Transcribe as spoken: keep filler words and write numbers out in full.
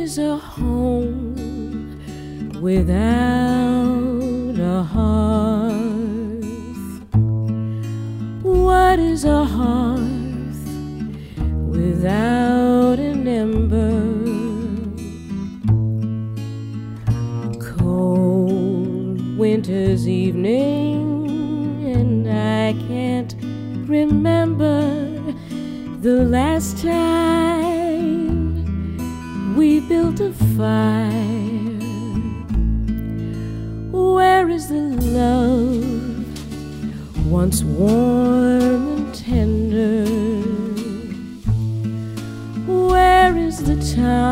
is a home without a hearth? What is a hearth without an ember? Cold winter's evening, and I can't remember the last time we built a fire. Where is the love once warm and tender? Where is the time